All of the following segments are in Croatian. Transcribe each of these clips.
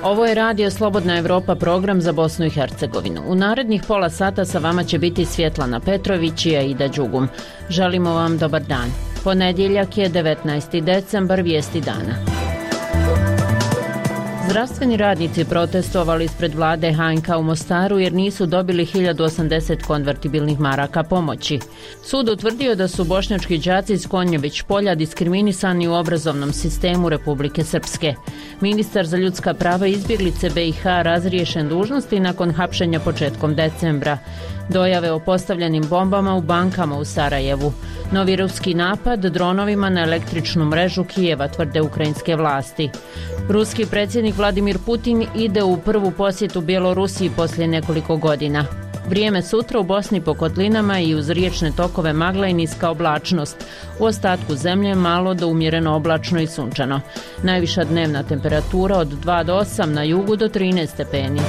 Ovo je Radio Slobodna Evropa, program za Bosnu i Hercegovinu. U narednih pola sata sa vama će biti Svjetlana Petrović i Aida Đugum. Želimo vam dobar dan. Ponedjeljak je 19. decembar, vijesti dana. Zdravstveni radnici protestovali ispred vlade HNK u Mostaru jer nisu dobili 1080 konvertibilnih maraka pomoći. Sud utvrdio da su bošnjački đaci iz Konjević polja diskriminisani u obrazovnom sistemu Republike Srpske. Ministar za ljudska prava i izbjeglice BiH razriješen dužnosti nakon hapšenja početkom decembra. Dojave o postavljenim bombama u bankama u Sarajevu. Novi ruski napad dronovima na električnu mrežu Kijeva, tvrde ukrajinske vlasti. Ruski predsjednik Vladimir Putin ide u prvu posjetu Bjelorusiji poslije nekoliko godina. Vrijeme sutra u Bosni po kotlinama i uz riječne tokove magla i niska oblačnost. U ostatku zemlje malo do umjereno oblačno i sunčano. Najviša dnevna temperatura od 2 do 8, na jugu do 13 stepeni.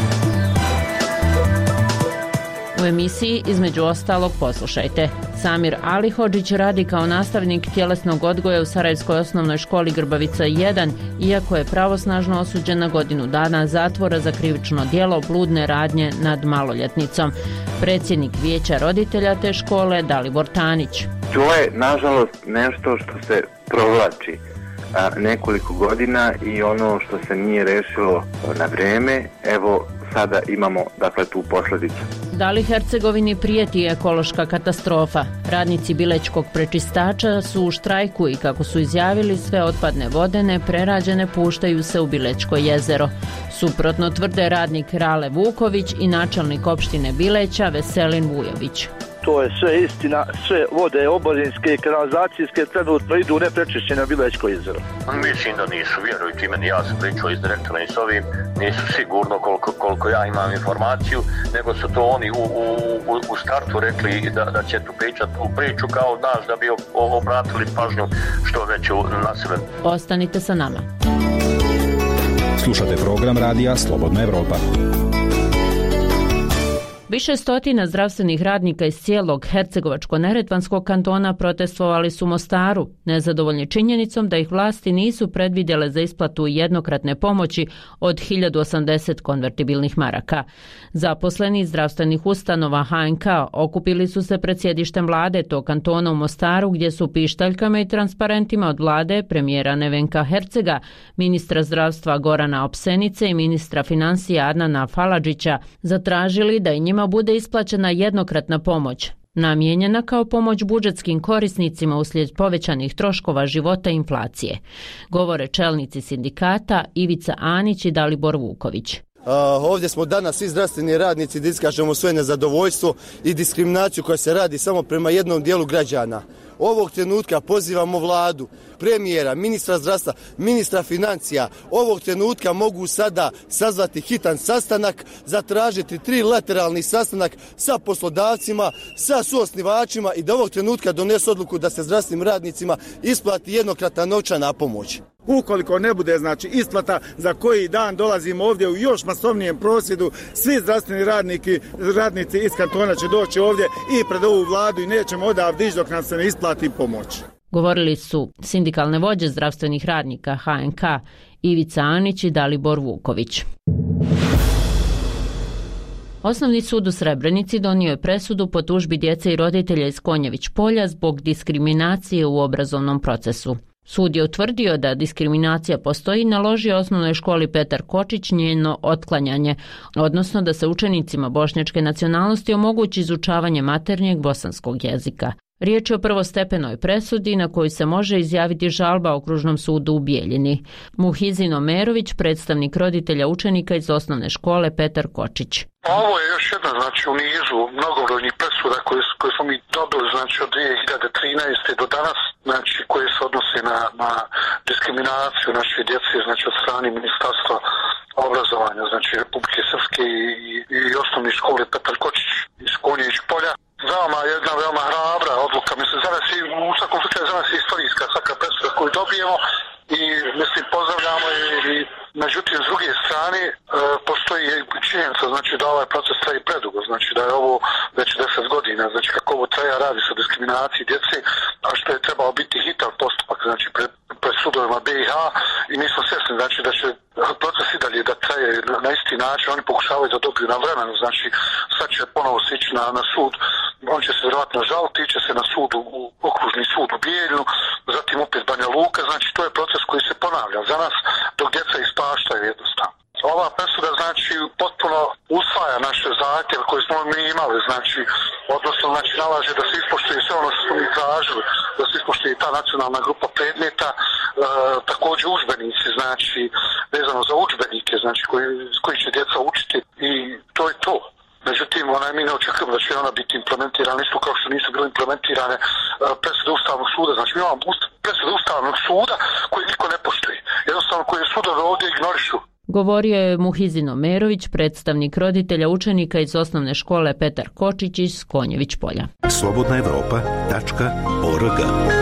U emisiji između ostalog poslušajte. Samir Alihodžić radi kao nastavnik tjelesnog odgoja u Sarajevskoj osnovnoj školi Grbavica 1, iako je pravosnažno osuđen na godinu dana zatvora za krivično djelo bludne radnje nad maloljetnicom. Predsjednik vijeća roditelja te škole Dalibor Tanić. To je nažalost nešto što se provlači nekoliko godina i ono što se nije rešilo na vrijeme, evo sada imamo tu posljedicu. Da li Hercegovini prijeti ekološka katastrofa? Radnici Bilećkog prečistača su u štrajku i kako su izjavili, sve otpadne vode neprerađene puštaju se u Bilećko jezero. Suprotno tvrde radnik Rale Vuković i načelnik opštine Bileća Veselin Vujović. To je sve istina, sve vode oborinske i kanalizacijske trenutno idu neprečišćene na Bilećko jezero. Mislim da nisu, vjerujte meni, ja sam pričao iz direktora i s ovim, nisu sigurno koliko ja imam informaciju, nego su to oni u startu rekli da će tu pričati tu priču kao naš da bi obratili pažnju što već na sebe. Ostanite sa nama. Slušate program Radija Slobodna Evropa. Više stotina zdravstvenih radnika iz cijelog Hercegovačko-neretvanskog kantona protestovali su u Mostaru, nezadovoljni činjenicom da ih vlasti nisu predvidjele za isplatu jednokratne pomoći od 1080 konvertibilnih maraka. Zaposleni iz zdravstvenih ustanova HNK okupili su se pred sjedištem vlade tog kantona u Mostaru, gdje su pištaljkama i transparentima od vlade premijera Nevenka Hercega, ministra zdravstva Gorana Opsenice i ministra financija Adnana Faladžića zatražili da i njima bude isplaćena jednokratna pomoć, namijenjena kao pomoć budžetskim korisnicima uslijed povećanih troškova života i inflacije. Govore čelnici sindikata Ivica Anić i Dalibor Vuković. Ovdje smo danas svi zdravstveni radnici da iskažemo svoje nezadovoljstvo i diskriminaciju koja se radi samo prema jednom dijelu građana. Ovog trenutka pozivamo vladu, premijera, ministra zdravstva, ministra financija. Ovog trenutka mogu sada sazvati hitan sastanak, zatražiti trilateralni sastanak sa poslodavcima, sa suosnivačima i da ovog trenutka donesu odluku da se zdravstvenim radnicima isplati jednokratna novčana pomoć. Ukoliko ne bude isplata, za koji dan dolazimo ovdje u još masovnijem prosvjedu, svi zdravstveni radnici iz kantona će doći ovdje i pred ovu vladu i nećemo odavde ići dok nam se ne isplati pomoć. Govorili su sindikalne vođe zdravstvenih radnika HNK Ivica Anić i Dalibor Vuković. Osnovni sud u Srebrenici donio je presudu po tužbi djece i roditelja iz Konjević polja zbog diskriminacije u obrazovnom procesu. Sud je utvrdio da diskriminacija postoji i naložio osnovnoj školi Petar Kočić njeno otklanjanje, odnosno da se učenicima bošnjačke nacionalnosti omogući izučavanje maternjeg bosanskog jezika. Riječ je o prvostepenoj presudi na koju se može izjaviti žalba Okružnom sudu u Bijeljini. Muhizin Omerović, predstavnik roditelja učenika iz osnovne škole Petar Kočić. Ovo je još jedna, u nizu mnogobrojnih presuda koje smo mi dobili, od 2013. do danas, koje se odnose na diskriminaciju naše djece, od strane Ministarstva obrazovanja, Republike Srpske i osnovne škole Petar Kočić iz Konjević polja. Veoma hrabra odluka, u svakom slučaju za nas je istorijska svaka presuda koju dobijemo i pozdravljamo i međutim s druge strane postoji činjenica da ovaj proces traje predugo, da je ovo već 10 godina, kako ovo traje, radi se o diskriminaciji djece, a što je trebao biti hitan postupak pred sudovima BiH i mi smo svjesni da će proces i dalje da traje način oni pokušavaju da dobiju na vremenu, znači sad će ponovo se ići na sud, on će se vjerojatno žaliti, iće se na sud u okružni sud u Bijeljinu, zatim opet Banja Luka, znači to je proces koji se ponavlja za nas dok djeca ispaštaju jednostavno. Ova presuda znači potpuno usvaja naše zahtjeve koje smo mi imali, znači odnosno znači nalaže da se ispoštuje sve ono što smo mi tražili, da se ispoštuje i ta nacionalna grupa predmeta, također udžbenici, znači vezano za udžbenike, znači koji će djeca učiti i to je to. Međutim, mi ne očekujemo da će ona biti implementirana isto kao što nisu bile implementirane presude Ustavnog suda. Znači mi imamo presude Ustavnog suda koje niko ne poštuje. Jednostavno koje sudovi ovdje ignorišu. Govorio je Muhizin Omerović, predstavnik roditelja učenika iz osnovne škole Petar Kočić iz Konjević Polja. slobodnaevropa.org.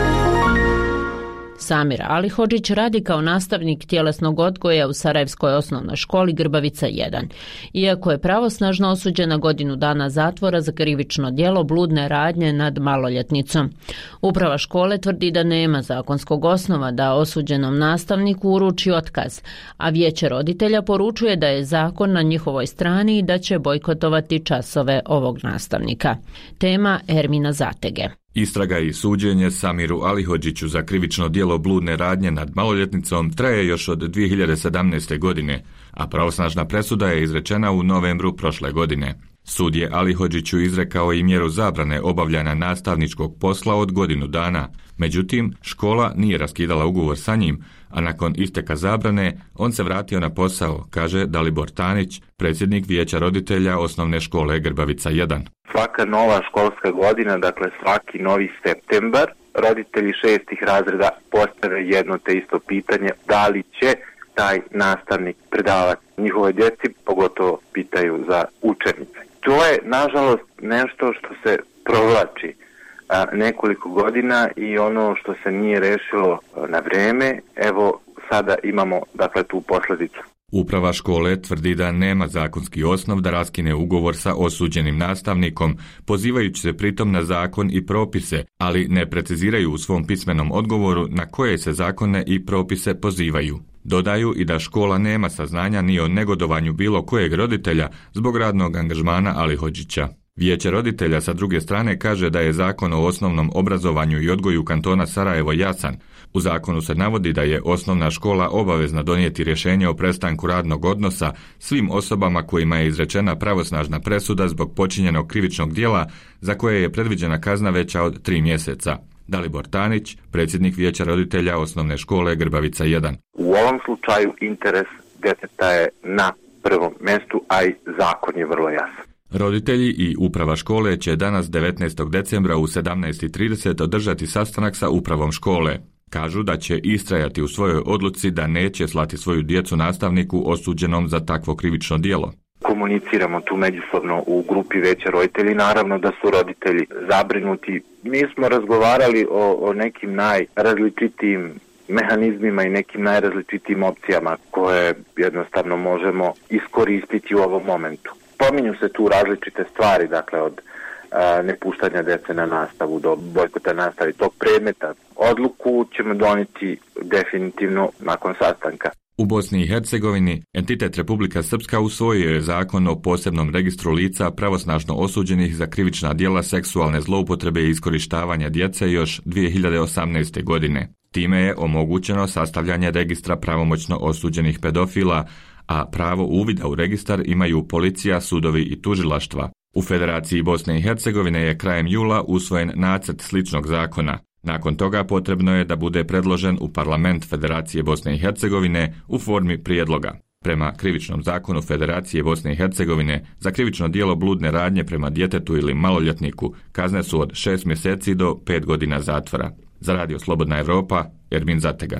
Samir Alihodžić radi kao nastavnik tjelesnog odgoja u Sarajevskoj osnovnoj školi Grbavica 1. Iako je pravosnažno osuđen na godinu dana zatvora za krivično djelo bludne radnje nad maloljetnicom. Uprava škole tvrdi da nema zakonskog osnova da osuđenom nastavniku uruči otkaz, a vijeće roditelja poručuje da je zakon na njihovoj strani i da će bojkotovati časove ovog nastavnika. Tema Ermina Zatege. Istraga i suđenje Samiru Alihodžiću za krivično djelo bludne radnje nad maloljetnicom traje još od 2017. godine, a pravosnažna presuda je izrečena u novembru prošle godine. Sud je Alihodžiću izrekao i mjeru zabrane obavljanja nastavničkog posla od godinu dana. Međutim, škola nije raskidala ugovor sa njim, a nakon isteka zabrane on se vratio na posao, kaže Dalibor Tanić, predsjednik vijeća roditelja osnovne škole Grbavica 1. Svaka nova školska godina, dakle svaki novi septembar, roditelji 6. razreda postave jedno te isto pitanje, da li će taj nastavnik predavati njihovoj djeci, pogotovo pitaju za učenice. To je, nažalost, nešto što se provlači nekoliko godina i ono što se nije rešilo na vrijeme, evo sada imamo dakle tu posljedicu. Uprava škole tvrdi da nema zakonski osnov da raskine ugovor sa osuđenim nastavnikom, pozivajući se pritom na zakon i propise, ali ne preciziraju u svom pismenom odgovoru na koje se zakone i propise pozivaju. Dodaju i da škola nema saznanja ni o negodovanju bilo kojeg roditelja zbog radnog angažmana Alihodžića. Vijeće roditelja sa druge strane kaže da je zakon o osnovnom obrazovanju i odgoju kantona Sarajevo jasan. U zakonu se navodi da je osnovna škola obavezna donijeti rješenje o prestanku radnog odnosa svim osobama kojima je izrečena pravosnažna presuda zbog počinjenog krivičnog djela za koje je predviđena kazna veća od 3 mjeseca. Dalibor Tanić, predsjednik vijeća roditelja osnovne škole Grbavica 1. U ovom slučaju interes djeteta je na prvom mjestu, a i zakon je vrlo jasan. Roditelji i uprava škole će danas 19. decembra u 17:30 održati sastanak sa upravom škole. Kažu da će istrajati u svojoj odluci da neće slati svoju djecu nastavniku osuđenom za takvo krivično djelo. Komuniciramo tu međusobno u grupi vijeća roditelji, naravno da su roditelji zabrinuti. Mi smo razgovarali o nekim najrazličitijim mehanizmima i nekim najrazličitijim opcijama koje jednostavno možemo iskoristiti u ovom momentu. Pominju se tu različite stvari, dakle od nepuštanja djece na nastavu do bojkota nastave tog predmeta. Odluku ćemo donijeti definitivno nakon sastanka. U Bosni i Hercegovini entitet Republika Srpska usvojio je zakon o posebnom registru lica pravosnažno osuđenih za krivična djela seksualne zloupotrebe i iskorištavanja djece još 2018. godine. Time je omogućeno sastavljanje registra pravomoćno osuđenih pedofila, a pravo uvida u registar imaju policija, sudovi i tužilaštva. U Federaciji Bosne i Hercegovine je krajem jula usvojen nacrt sličnog zakona. Nakon toga potrebno je da bude predložen u Parlament Federacije Bosne i Hercegovine u formi prijedloga. Prema krivičnom zakonu Federacije Bosne i Hercegovine za krivično djelo bludne radnje prema djetetu ili maloljetniku kazne su od 6 mjeseci do 5 godina zatvora. Za Radio Slobodna Evropa, Ermin Zatega.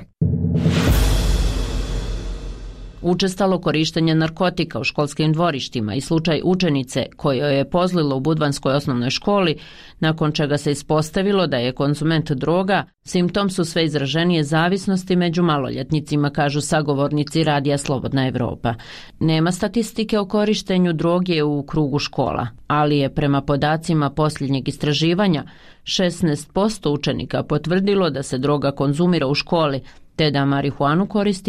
Učestalo korištenje narkotika u školskim dvorištima i slučaj učenice kojoj je pozlilo u Budvanskoj osnovnoj školi, nakon čega se ispostavilo da je konzument droga, simptom su sve izraženije zavisnosti među maloljetnicima, kažu sagovornici Radija Slobodna Evropa. Nema statistike o korištenju droge u krugu škola, ali je prema podacima posljednjeg istraživanja 16% učenika potvrdilo da se droga konzumira u školi, te da marihuanu koristi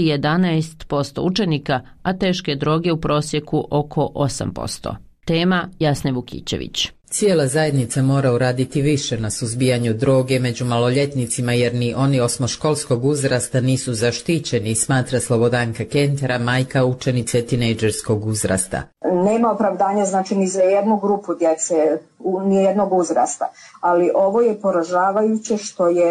11% učenika, a teške droge u prosjeku oko 8%. Tema Jasne Vukićević. Cijela zajednica mora uraditi više na suzbijanju droge među maloljetnicima jer ni oni osmoškolskog uzrasta nisu zaštićeni, smatra Slobodanka Kentera, majka učenice tinejdžerskog uzrasta. Nema opravdanja znači ni za jednu grupu djece, ni jednog uzrasta, ali ovo je poražavajuće što je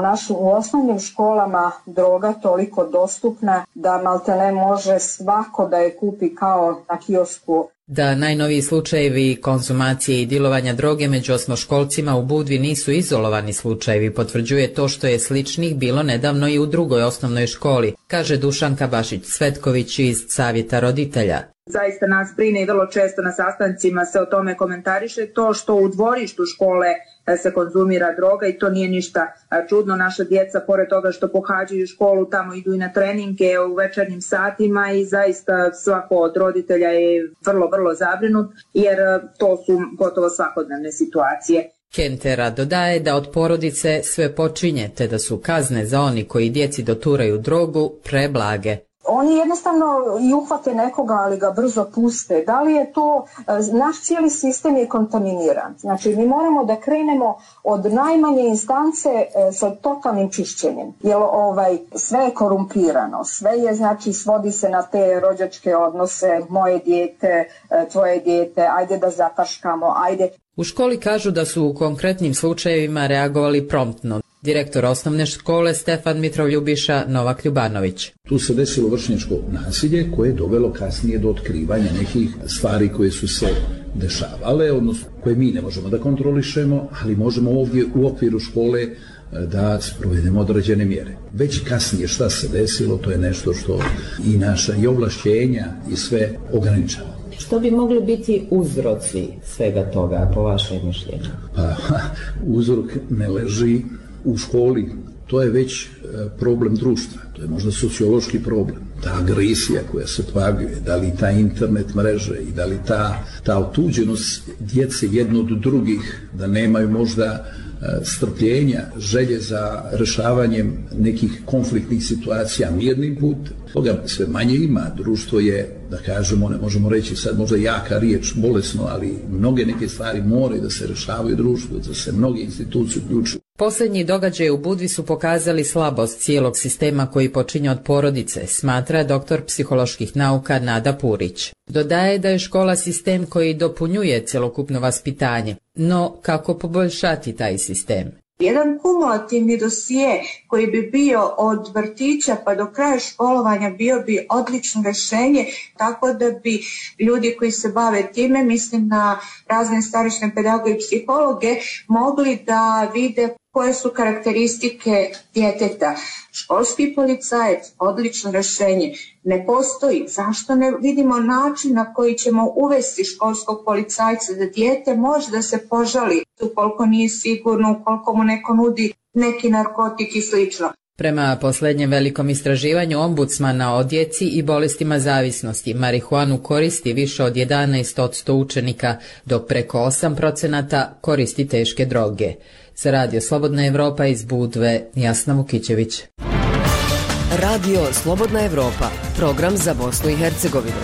u osnovnim školama droga toliko dostupna da maltene može svako da je kupi kao na kiosku. Da najnoviji slučajevi konzumacije i dilovanja droge među osmoškolcima u Budvi nisu izolovani slučajevi, potvrđuje to što je sličnih bilo nedavno i u drugoj osnovnoj školi, kaže Dušanka Bašić-Svetković iz Savjeta roditelja. Zaista nas brine i vrlo često na sastancima se o tome komentariše to što u dvorištu škole se konzumira droga i to nije ništa čudno. Naša djeca, pored toga što pohađaju školu, tamo idu i na treninge u večernjim satima i zaista svako od roditelja je vrlo, vrlo zabrinut jer to su gotovo svakodnevne situacije. Kentera dodaje da od porodice sve počinje, te da su kazne za oni koji djeci doturaju drogu preblage. Oni jednostavno i uhvate nekoga, ali ga brzo puste. Da li je to, naš cijeli sistem je kontaminiran. Znači, mi moramo da krenemo od najmanje instance sa totalnim čišćenjem. Jer sve je korumpirano, sve je, znači, svodi se na te rođačke odnose, moje dijete, tvoje dijete, ajde da zataškamo, ajde. U školi kažu da su u konkretnim slučajevima reagovali promptno. Direktor osnovne škole Stefan Mitrov Ljubiša Novak Ljubanović. Tu se desilo vršnjačko nasilje koje je dovelo kasnije do otkrivanja nekih stvari koje su se dešavale, odnosno koje mi ne možemo da kontrolišemo, ali možemo ovdje u okviru škole da sprovedemo određene mjere. Već kasnije šta se desilo, to je nešto što i naša i ovlašćenja i sve ograničava. Što bi mogli biti uzroci svega toga, po vašem mišljenju? Uzrok ne leži u školi, to je već problem društva, to je možda sociološki problem. Ta agresija koja se pojavljuje, da li ta internet mreže i da li ta otuđenost djece jedno od drugih, da nemaju možda strpljenja, želje za rešavanjem nekih konfliktnih situacija mirnim putem. Toga sve manje ima, društvo je, da kažemo, ne možemo reći sad možda jaka riječ, bolesno, ali mnoge neke stvari moraju da se rešavaju društvu, da se mnoge institucije uključuju. Posljednji događaji u Budvi su pokazali slabost cijelog sistema koji počinje od porodice, smatra doktor psiholoških nauka Nada Purić. Dodaje da je škola sistem koji dopunjuje cjelokupno vaspitanje, no kako poboljšati taj sistem? Jedan kumulativni dosije koji bi bio od vrtića pa do kraja školovanja bio bi odlično rješenje, tako da bi ljudi koji se bave time, mislim na razne starešne pedagoge i psihologe, mogli da vide koje su karakteristike djeteta. Školski policajac, odlično rješenje, ne postoji. Zašto ne vidimo način na koji ćemo uvesti školskog policajca da dijete može da se požali ukoliko nije sigurno, ukoliko mu neko nudi neki narkotik i slično. Prema posljednjem velikom istraživanju ombudsmana o djeci i bolestima zavisnosti, marihuanu koristi više od 11% učenika, dok preko 8% koristi teške droge. Za Radio Slobodna Evropa iz Budve, Jasna Vukićević. Radio Slobodna Evropa, program za Bosnu i Hercegovinu.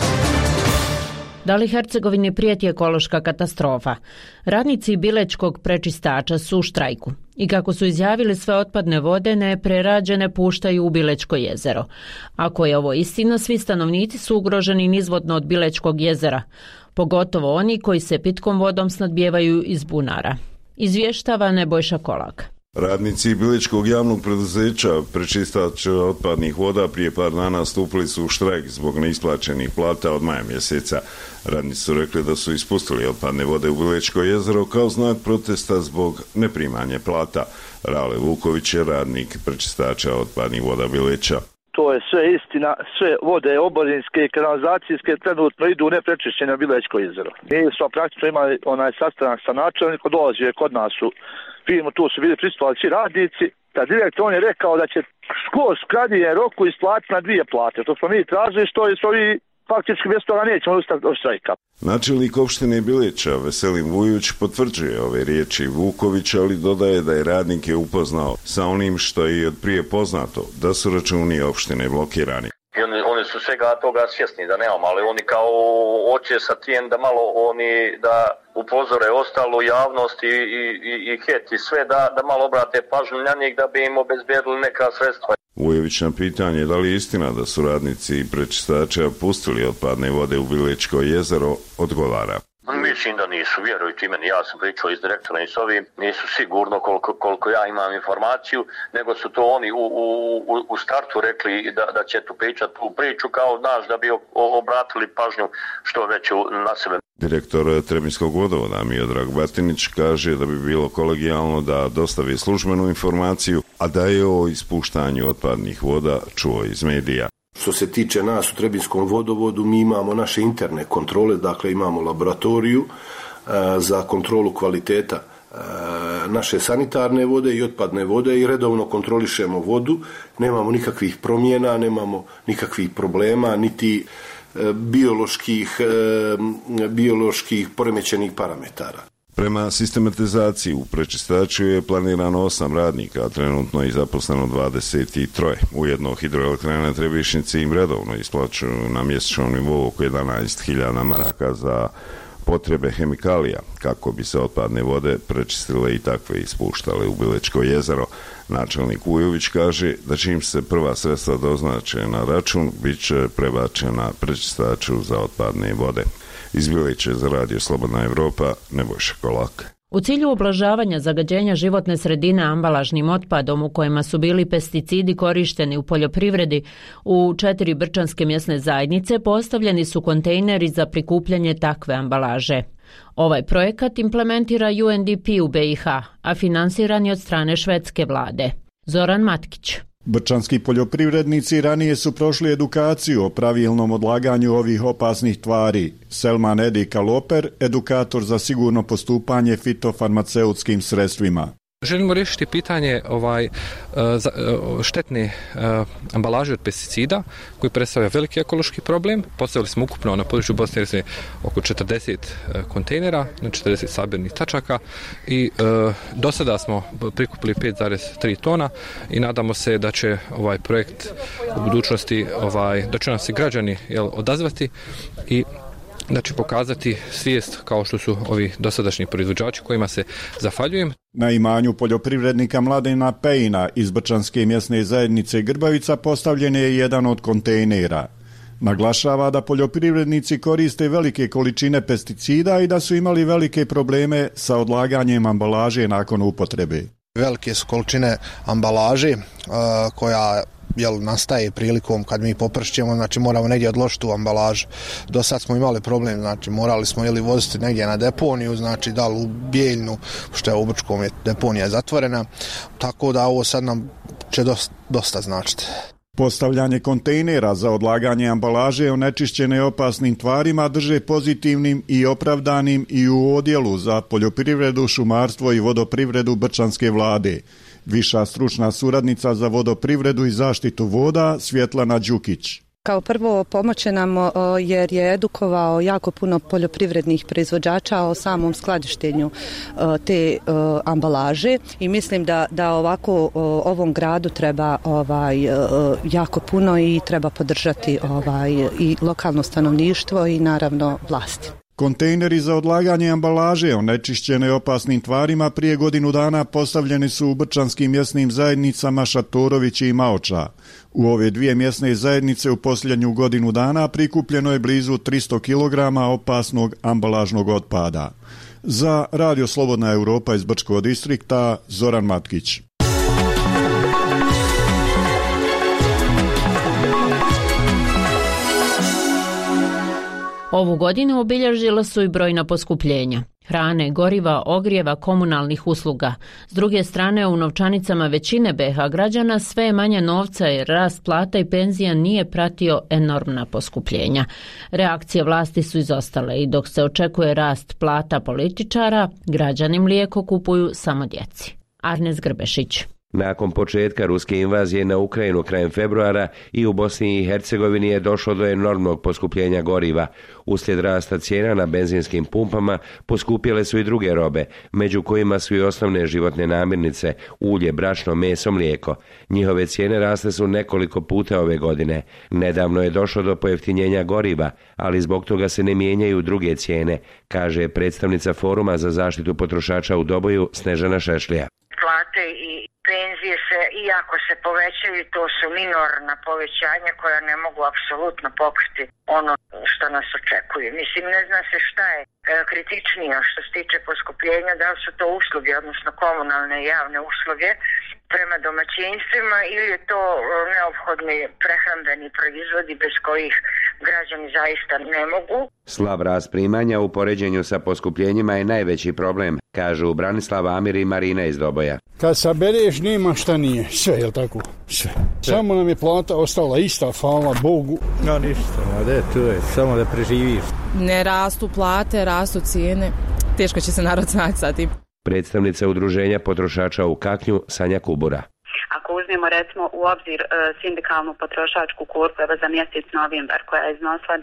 Da li Hercegovini prijeti ekološka katastrofa? Radnici Bilečkog prečistača su u štrajku i kako su izjavili, sve otpadne vode neprerađene puštaju u Bilečko jezero. Ako je ovo istina, svi stanovnici su ugroženi nizvodno od Bilečkog jezera, pogotovo oni koji se pitkom vodom snadbijevaju iz bunara. Izvještava Nebojša Kolak. Radnici Bilečkog javnog preduzeća prečistač otpadnih voda prije par dana stupili su u štrajk zbog neisplaćenih plata od maja mjeseca. Radnici su rekli da su ispustili otpadne vode u Bilečko jezero kao znak protesta zbog neprimanja plata. Rale Vuković je radnik prečistača otpadnih voda Bileća. To je sve istina, sve vode oborinske i kanalizacijske trenutno idu neprečišćene u Bilečko jezero. Mi smo praktično imali sastanak sa načelnikom, dolazio kod nas u firmu, tu su bili prisustvovali svi radnici. Da direktor on je rekao da će skroz krajnjem roku isplatiti na 2 plate. To smo mi tražili, što smo vi faktički bez toga nećemo ustati od štrajka. Načelnik opštine Bileća Veselin Vujović potvrđuje ove riječi Vukovića, ali dodaje da je radnike upoznao sa onim što je i od prije poznato, da su računi opštine blokirani. I oni su svega toga svjesni da nemamo, ali oni kao hoće sa tijem da malo oni da upozore ostalu javnost i HET i sve da malo obrate pažnju na njih da bi im obezbedili neka sredstva. Vujović na pitanje da li je istina da su radnici prečistača pustili otpadne vode u Bilečko jezero odgovara. Mislim da nisu, vjerujte meni, ja sam pričao iz direktora i s ovim, nisu sigurno koliko ja imam informaciju, nego su to oni u startu rekli da će tu pričati tu priču kao naš da bi obratili pažnju što već na sebe. Direktor Trebinskog vodovoda Miodrag Batinić kaže da bi bilo kolegijalno da dostavi službenu informaciju, a da je o ispuštanju otpadnih voda čuo iz medija. Što se tiče nas u Trebinskom vodovodu, mi imamo naše interne kontrole, dakle imamo laboratoriju za kontrolu kvaliteta naše sanitarne vode i otpadne vode i redovno kontrolišemo vodu, nemamo nikakvih promjena, nemamo nikakvih problema, niti bioloških poremećenih parametara. Prema sistematizaciji u prečistaču je planirano 8 radnika, a trenutno je zaposleno 23. Ujedno hidroelektrane Trebišnjice im redovno isplaćuju na mjesečnom nivou oko 11.000 maraka za potrebe hemikalija, kako bi se otpadne vode prečistile i takve ispuštale u Bilečko jezero. Načelnik Vujović kaže da čim se prva sredstva doznače na račun, bit će prebačena prečistaču za otpadne vode. Iz Bileća za Radio Slobodna Evropa, Nebojša Kolak. U cilju ublažavanja zagađenja životne sredine ambalažnim otpadom u kojima su bili pesticidi korišteni u poljoprivredi, u 4 brčanske mjesne zajednice postavljeni su kontejneri za prikupljanje takve ambalaže. Ovaj projekat implementira UNDP u BiH, a finansiran je od strane švedske vlade. Zoran Matkić. Brčanski poljoprivrednici ranije su prošli edukaciju o pravilnom odlaganju ovih opasnih tvari. Selman Edika Loper, edukator za sigurno postupanje fitofarmaceutskim sredstvima. Želimo riješiti pitanje štetne ambalaže od pesticida koji predstavlja veliki ekološki problem. Postavili smo ukupno na području Bosne i Hercegovine oko 40 kontejnera, na 40 sabirnih tačaka i do sada smo prikupili 5,3 tona i nadamo se da će ovaj projekt u budućnosti, da će nam se građani odazvati i da će pokazati svijest kao što su ovi dosadašnji proizvođači kojima se zahvaljujem. Na imanju poljoprivrednika Mladena Pejina iz Brčanske mjesne zajednice Grbavica postavljen je jedan od kontejnera. Naglašava da poljoprivrednici koriste velike količine pesticida i da su imali velike probleme sa odlaganjem ambalaže nakon upotrebe. Velike su količine ambalaže koja nastaje prilikom kad mi popršćemo, znači moramo negdje odložiti tu ambalažu. Do sad smo imali problem, znači morali smo voziti negdje na deponiju, znači da li u Bijeljnu, što je u Brčkom je deponija zatvorena, tako da ovo sad nam će dosta značiti. Postavljanje kontejnera za odlaganje ambalaže onečišćene opasnim tvarima drže pozitivnim i opravdanim i u odjelu za poljoprivredu, šumarstvo i vodoprivredu Brčanske vlade. Viša stručna suradnica za vodoprivredu i zaštitu voda Svjetlana Đukić. Kao prvo pomoće nam jer je edukovao jako puno poljoprivrednih proizvođača o samom skladištenju te ambalaže i mislim da ovako ovom gradu treba jako puno i treba podržati i lokalno stanovništvo i naravno vlasti. Kontejneri za odlaganje ambalaže onečišćene opasnim tvarima prije godinu dana postavljeni su u brčanskim mjesnim zajednicama Šatorović i Maoča. U ove dvije mjesne zajednice u posljednju godinu dana prikupljeno je blizu 300 kg opasnog ambalažnog otpada. Za Radio Slobodna Europa iz Brčkog distrikta, Zoran Matkić. Ovu godinu obilježila su i brojna poskupljenja. Hrane, goriva, ogrijeva, komunalnih usluga. S druge strane, u novčanicama većine BiH građana sve je manje novca jer rast plata i penzija nije pratio enormna poskupljenja. Reakcije vlasti su izostale i dok se očekuje rast plata političara, građani mlijeko kupuju samo djeci. Arnes Grbešić. Nakon početka ruske invazije na Ukrajinu krajem februara i u Bosni i Hercegovini je došlo do enormnog poskupljenja goriva. Uslijed rasta cijena na benzinskim pumpama poskupjele su i druge robe, među kojima su i osnovne životne namirnice, ulje, brašno, meso, mlijeko. Njihove cijene rasle su nekoliko puta ove godine. Nedavno je došlo do pojeftinjenja goriva, ali zbog toga se ne mijenjaju druge cijene, kaže predstavnica Foruma za zaštitu potrošača u Doboju Snežana Šešlija. Plate i penzije se, iako se povećaju, to su minorna povećanja koja ne mogu apsolutno pokriti ono što nas očekuje. Mislim, ne zna se šta je kritičnije što se tiče poskupljenja, da li su to usluge, odnosno komunalne i javne usluge prema domaćinstvima ili je to neophodni prehrambeni proizvodi bez kojih građani zaista ne mogu. Slab rast primanja u poređenju sa poskupljenjima je najveći problem, kažu Branislav, Amir i Marina iz Doboja. Kad sabereš nema šta nije, sve, je li tako? Sve. Samo nam je plata ostala ista, hvala Bogu. No ništa, to je, samo da preživiš. Ne rastu plate, rastu cijene, teško će se narod snaći sa tim. Predstavnica udruženja potrošača u Kaknju, Sanja Kubura. Ako uzmemo recimo u obzir sindikalnu potrošačku korpu za mjesec novembar koja je iznosila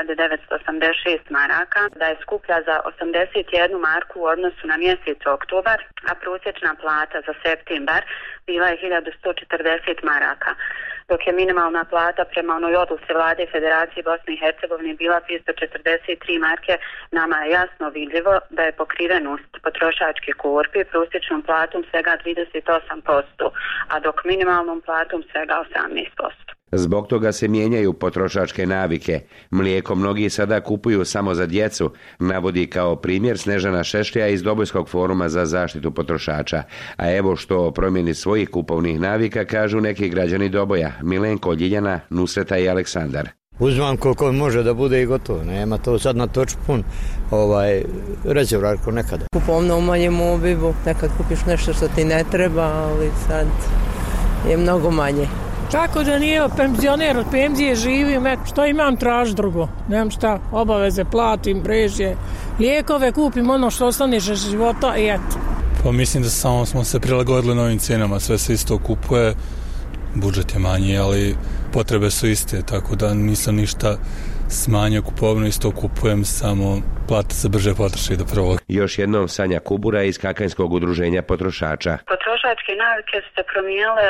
2986 maraka, da je skuplja za 81 marku u odnosu na mjesec oktobar, a prosječna plata za septembar bila je 1140 maraka, dok je minimalna plata prema onoj odluci Vlade Federacije Bosne i Hercegovine bila 243 marke. Nama je jasno vidljivo da je pokrivenost potrošačke korpe prosječnom platom svega 38%, a dok minimalnom platom svega 18%. Zbog toga se mijenjaju potrošačke navike. Mlijeko mnogi sada kupuju samo za djecu, navodi kao primjer Snežana Šešlija iz Dobojskog foruma za zaštitu potrošača. A evo što o promjeni svojih kupovnih navika kažu neki građani Doboja, Milenko, Ljiljana, Nusreta i Aleksandar. Uzmam koliko može da bude i gotovo, nema to sad na točku pun rezervarko nekada. Kupovno u manjem obimu, nekad kupiš nešto što ti ne treba, ali sad je mnogo manje. Tako da nije penzioner, od penzije živim, što imam traži drugo, nemam šta, obaveze platim, režije, lijekove kupim, ono što ostane života i eto. Pa mislim da samo smo se prilagodili novim cijenama, sve se isto kupuje, budžet je manji, ali potrebe su iste, tako da nisam ništa smanjio kupovinu, isto kupujem, samo plata se brže potroši do prvog. Još jednom Sanja Kubura iz Kakanjskog udruženja potrošača. Potrošačke navike su se promijenile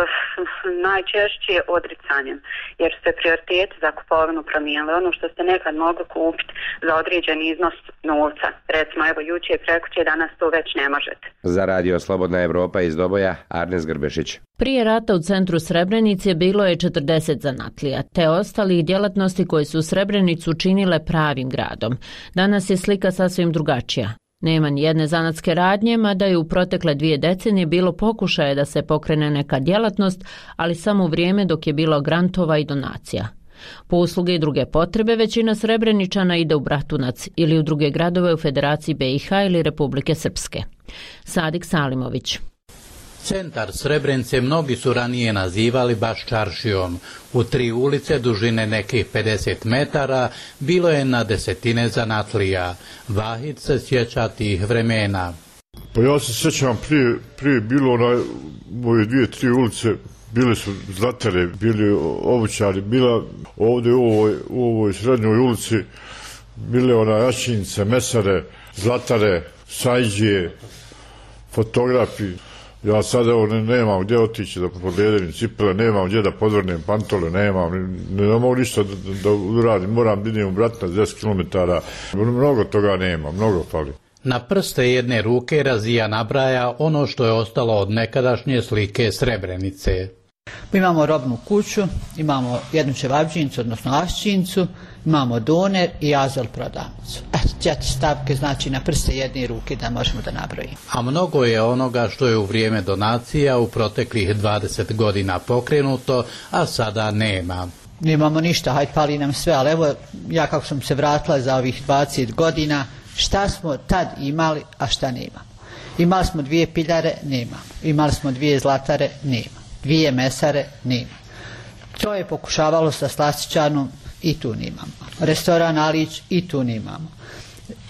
najčešće odricanjem, jer su se prioriteti za kupovinu promijenili. Ono što ste nekad mogli kupiti za određen iznos novca, recimo evo jučer, prekuće, danas to već ne možete. Za radio Slobodna Evropa iz Doboja, Arnes Grbešić. Prije rata u centru Srebrenice bilo je 40 zanatlija, te ostalih djelatnosti koje su Srebrenicu činile pravim gradom. Danas je slika sasvim drugačija. Nema ni jedne zanatske radnje, mada je u protekle 2 decenije bilo pokušaje da se pokrene neka djelatnost, ali samo u vrijeme dok je bilo grantova i donacija. Po usluge i druge potrebe većina Srebreničana ide u Bratunac ili u druge gradove u Federaciji BiH ili Republike Srpske. Sadik Salimović. Centar Srebrenice mnogi su ranije nazivali baš čaršijom. U 3 ulice dužine nekih 50 metara bilo je na desetine zanatlija. Vahid se sjeća tih vremena. Pa ja se sjećam prije bilo ove 2-3 ulice, bile su zlatare, bili obućari, bila ovdje u ovoj srednjoj ulici bile jačinice, mesare, zlatare, sajđije, fotografi. Ja sad nemam gdje otići da podlederim cipele, nemam gdje da podvrnem pantole, ne mogu ništa da uradim, moram da idem u Bratunac 10 km, mnogo toga nema, mnogo fali. Na prste jedne ruke Razija nabraja ono što je ostalo od nekadašnje slike Srebrenice. Mi imamo robnu kuću, imamo jednu čevabdžinicu, odnosno aščinicu, imamo doner i azel prodavnicu. 4 stavke, znači na prste jedne ruke da možemo da nabrojimo. A mnogo je onoga što je u vrijeme donacija u proteklih 20 godina pokrenuto, a sada nema. Nemamo ništa, hajde pali nam sve, ali evo ja kako sam se vratila za ovih 20 godina, šta smo tad imali, a šta nemamo. Imali smo 2 piljare, nemamo. Imali smo 2 zlatare, nemamo. 2 mesare, nema. To je pokušavalo sa slastičarnom i tu nemamo. Restoran Alić i tu nemamo.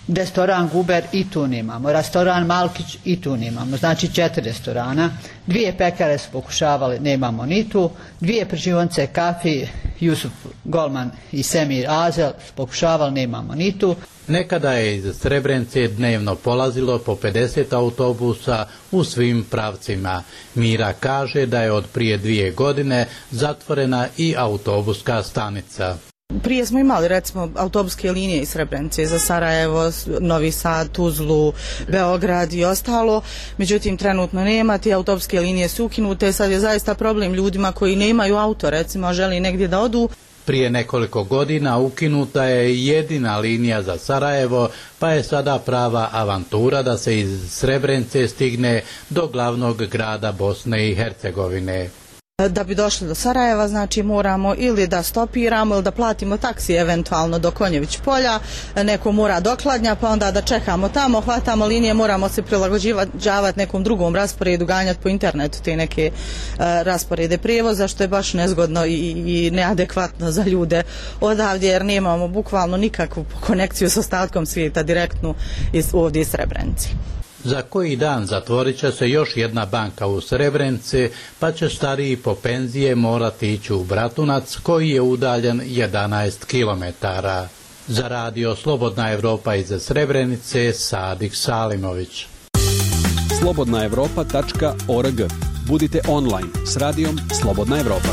Restoran Guber i tu nemamo, restoran Malkić i tu nemamo, znači 4 restorana, 2 pekare su pokušavali, nemamo ni tu, 2 pržionice kafi, Jusuf Golman i Semir Azel su pokušavali, nemamo ni tu. Nekada je iz Srebrenice dnevno polazilo po 50 autobusa u svim pravcima. Mira kaže da je od prije 2 godine zatvorena i autobuska stanica. Prije smo imali recimo autobuske linije iz Srebrenice za Sarajevo, Novi Sad, Tuzlu, Beograd i ostalo, međutim trenutno nema, te autobuske linije su ukinute, sad je zaista problem ljudima koji nemaju auto, recimo, a želi negdje da odu. Prije nekoliko godina ukinuta je jedina linija za Sarajevo, pa je sada prava avantura da se iz Srebrenice stigne do glavnog grada Bosne i Hercegovine. Da bi došli do Sarajeva, znači moramo ili da stopiramo ili da platimo taksi eventualno do Konjević polja, neko mora do Kladnja, pa onda da čekamo tamo, hvatamo linije, moramo se prilagođavati nekom drugom rasporedu, ganjati po internetu te neke rasporede prijevoza, što je baš nezgodno i neadekvatno za ljude odavdje, jer nemamo bukvalno nikakvu konekciju s ostatkom svijeta direktnu ovdje iz Srebrenice. Za koji dan zatvorit će se još jedna banka u Srebrenici, pa će stariji po penzije morati ići u Bratunac, koji je udaljen 11 km. Za radio Slobodna Evropa iz Srebrenice, Sadik Salimović. slobodnaevropa.org. Budite online s radijom Slobodna Evropa.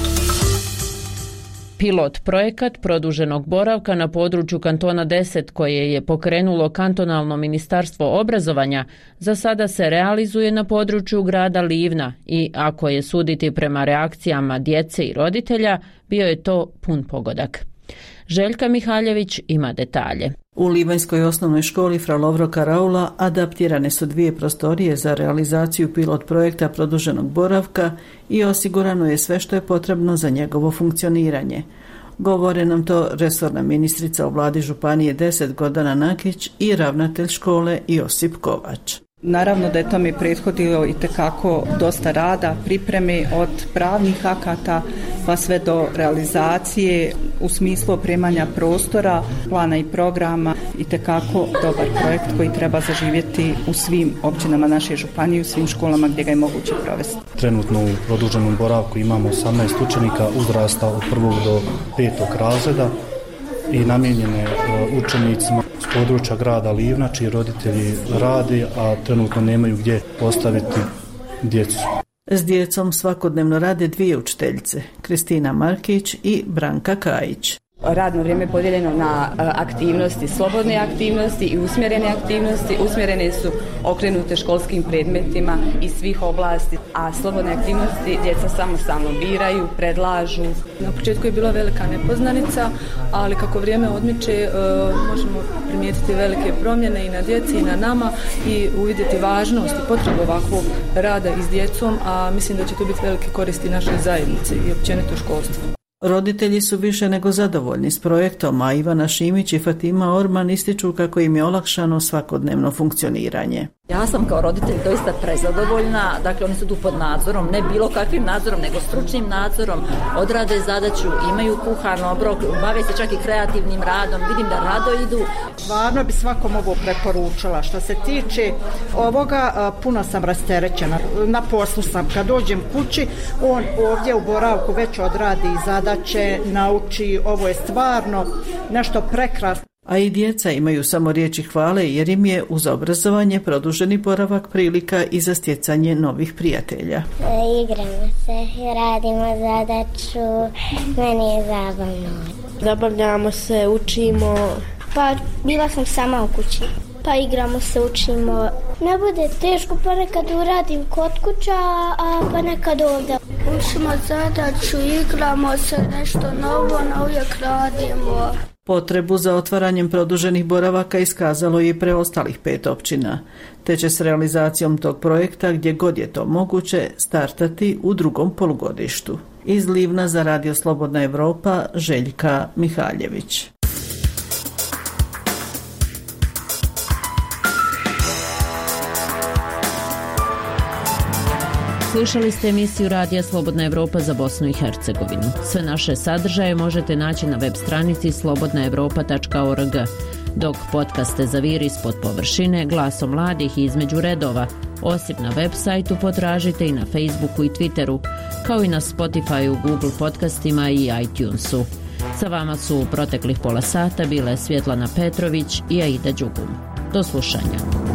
Pilot projekat produženog boravka na području kantona 10 koje je pokrenulo kantonalno ministarstvo obrazovanja za sada se realizuje na području grada Livna i ako je suditi prema reakcijama djece i roditelja, bio je to pun pogodak. Željka Mihaljević ima detalje. U Livanjskoj osnovnoj školi Fra Lovro Karaula adaptirane su 2 prostorije za realizaciju pilot projekta produženog boravka i osigurano je sve što je potrebno za njegovo funkcioniranje. Govore nam to resorna ministrica u vladi Županije 10 Gordana Nakić i ravnatelj škole Josip Kovač. Naravno da je tome prethodilo i tekako dosta rada, pripreme od pravnih akata pa sve do realizacije u smislu opremanja prostora, plana i programa i tekako dobar projekt koji treba zaživjeti u svim općinama naše županije, u svim školama gdje ga je moguće provesti. Trenutno u produženom boravku imamo 18 učenika uzrasta od 1. do 5. razreda i namijenjene učenicima s područja grada Livna, čiji roditelji rade, a trenutno nemaju gdje postaviti djecu. S djecom svakodnevno rade 2 učiteljice, Kristina Markić i Branka Kajić. Radno vrijeme je podijeljeno na aktivnosti, slobodne aktivnosti i usmjerene aktivnosti. Usmjerene su okrenute školskim predmetima iz svih oblasti, a slobodne aktivnosti djeca samostalno biraju, predlažu. Na početku je bila velika nepoznanica, ali kako vrijeme odmiče možemo primijetiti velike promjene i na djeci i na nama i uvidjeti važnost i potrebu ovakvog rada i s djecom, a mislim da će to biti velike koristi našoj zajednici i općenito školstvu. Roditelji su više nego zadovoljni s projektom, a Ivana Šimić i Fatima Orman ističu kako im je olakšano svakodnevno funkcioniranje. Ja sam kao roditelj doista prezadovoljna, dakle oni su tu pod nadzorom, ne bilo kakvim nadzorom, nego stručnim nadzorom, odrade zadaću, imaju kuhan obrok, bave se čak i kreativnim radom, vidim da rado idu. Stvarno bi svakom ovo preporučila. Što se tiče ovoga, puno sam rasterećena, na poslu sam, kad dođem kući, on ovdje u boravku već odradi zadaće, nauči, ovo je stvarno nešto prekrasno. A i djeca imaju samo riječi hvale jer im je uz obrazovanje produženi boravak prilika i za stjecanje novih prijatelja. Igramo se, radimo zadaću, meni je zabavno. Zabavljamo se, učimo. Pa bila sam sama u kući. Pa igramo se, učimo. Ne bude teško, pa nekad uradim kod kuća, a pa nekad ovdje. Učimo zadaću, igramo se, nešto novo, no uvijek radimo. Potrebu za otvaranjem produženih boravaka iskazalo je i preostalih 5 općina, te će s realizacijom tog projekta, gdje god je to moguće, startati u drugom polugodištu. Iz Livna za radio Slobodna Evropa, Željka Mihaljević. Slušali ste emisiju Radija Slobodna Evropa za Bosnu i Hercegovinu. Sve naše sadržaje možete naći na web stranici slobodnaevropa.org. dok podcaste Zaviri ispod površine, Glasom mladih i Između redova, osim na web sajtu potražite i na Facebooku i Twitteru, kao i na Spotifyu, Google podcastima i iTunesu. Sa vama su u proteklih pola sata bile Svjetlana Petrović i Aida Đugum. Do slušanja.